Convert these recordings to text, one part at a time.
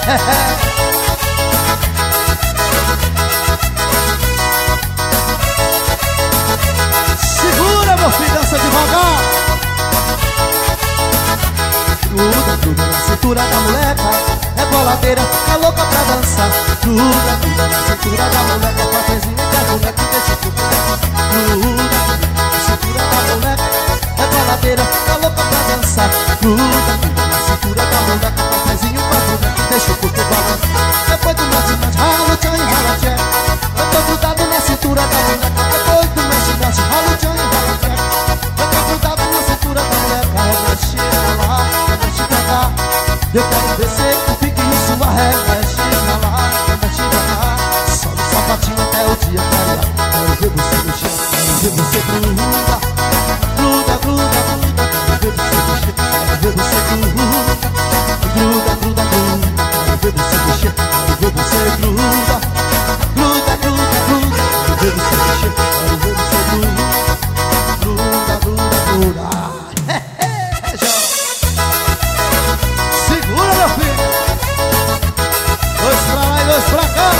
Segura, meu filho, dança devagar. Gruda, gruda na cintura da moleca, é boladeira, tá louca pra dançar. Gruda, gruda na cintura da moleca, papezinho que a moleca deixa tudo. Gruda, gruda na cintura da moleca, é boladeira, tá louca pra dançar. Gruda, gruda na cintura da moleca, papezinho que a moleca deixa tudo balançar. Depois do mexe-mexe, rala o tchan e rala tchê. Eu tô grudado na cintura da moleca, depois do mexe-mexe, rala o tchan e rala tchê. Eu tô grudado na cintura da moleca, é mexe pra lá, é mexe pra cá. Eu quero ver se tu fica em sua ré, mexe pra lá, é mexe pra cá. Sobe o sapatinho até o dia clarear. Quero ver você mexer, quero ver você gruda. Gruda, gruda, gruda, quero ver você mexer, quero ver você gruda. Gruda, gruda, gruda, quero ver você mexer, quero ver você gruda. Gruda, gruda, gruda, quero ver você mexer, quero ver você gruda. Gruda, gruda, gruda. Segura, meu filho. Dois pra lá e dois pra cá.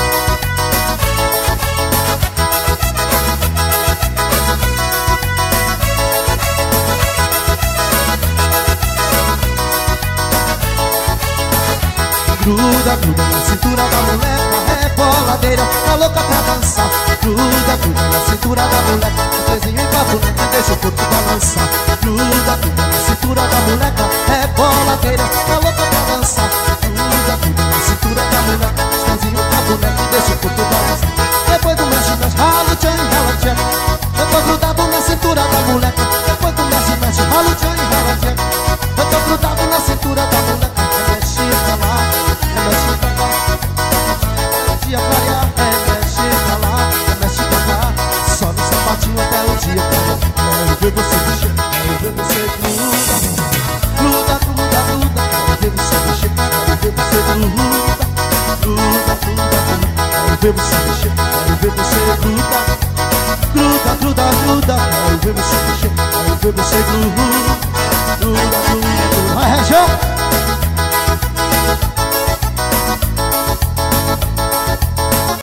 Gruda, gruda na cintura da moleca, é boladeira, tá louca pra dançar. Gruda, gruda na cintura da moleca, o pezinho e a boneca deixa o corpo balançar. Gruda, gruda na cintura da moleca, é boladeira, tá louca pra dançar. Gruda, gruda na cintura da moleca, o pezinho e a boneca deixa o corpo balançar. Depois do mexe-mexe, rala o tchan e rala tchan. Eu tô grudado na cintura da moleca, depois do mexe-mexe, rala o tchan e rala tchan. Eu tô grudado na cintura da moleca, mexe pra lá, mexe pra cá. O dia clarear, mexe pra lá, mexe pra cá. Sobe o sapatinho até o dia clarear. Quero ver você mexer, quero ver você gruda. Gruda, gruda, gruda, quero ver você mexer, quero ver você gruda. Gruda, gruda, gruda, quero ver você mexer, quero ver você gruda. Gruda, gruda, gruda, quero ver você mexer, quero ver você gruda. Gruda, gruda, gruda. Vai, região!